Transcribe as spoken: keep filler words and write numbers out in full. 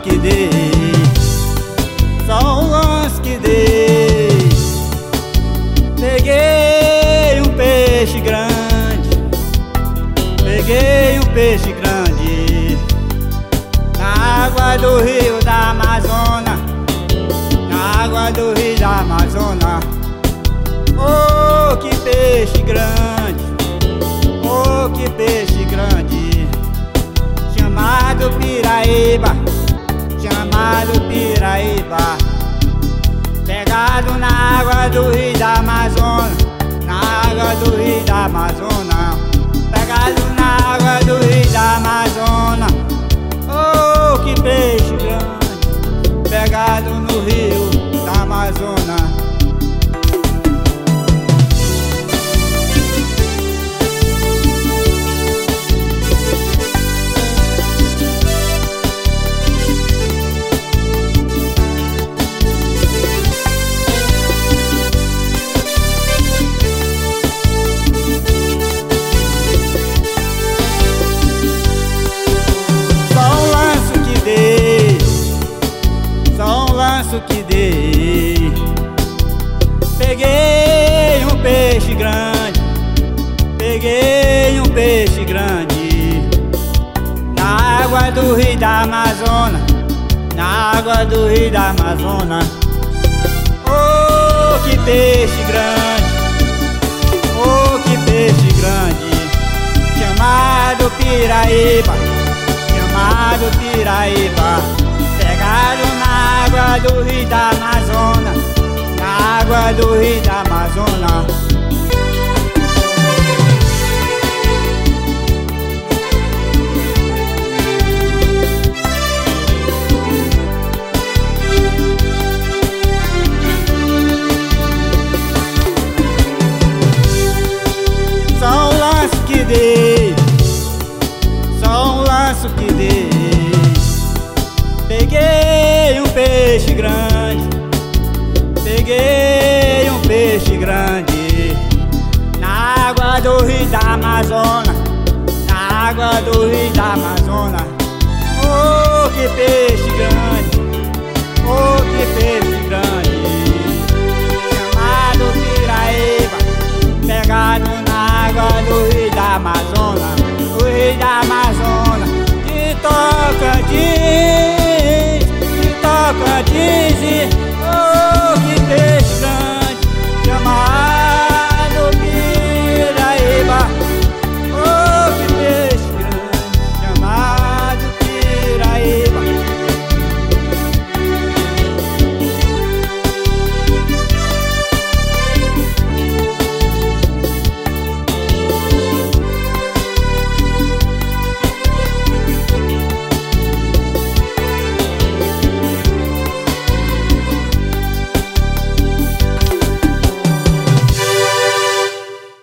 que dei, só um lance que dei. Peguei um peixe grande, peguei um peixe grande na água do rio da Amazônia, na água do rio da Amazônia. Oh, que peixe grande, oh, que peixe grande, chamado Piraíba, chamado Piraíba. Pegado na água do rio da Amazônia, na água do rio da Amazônia. Pegado na água do rio da Amazônia. Oh, que peixe grande, pegado no rio da Amazônia. Que dei, peguei um peixe grande, peguei um peixe grande na água do rio da Amazônia, na água do rio da Amazônia. Oh, que peixe grande, oh, que peixe grande, chamado Piraíba, chamado Piraíba. Pegado na água do rio da Amazônia, na água do rio da Amazônia. Só um laço que dei, só um laço que dei. Peguei um peixe grande, peguei um peixe grande na água do rio da Amazônia, na água do rio da Amazônia. Oh, que peixe grande, oh, que peixe grande, chamado Piraíba. Pegado na água do rio da Amazônia, o rio da Amazônia.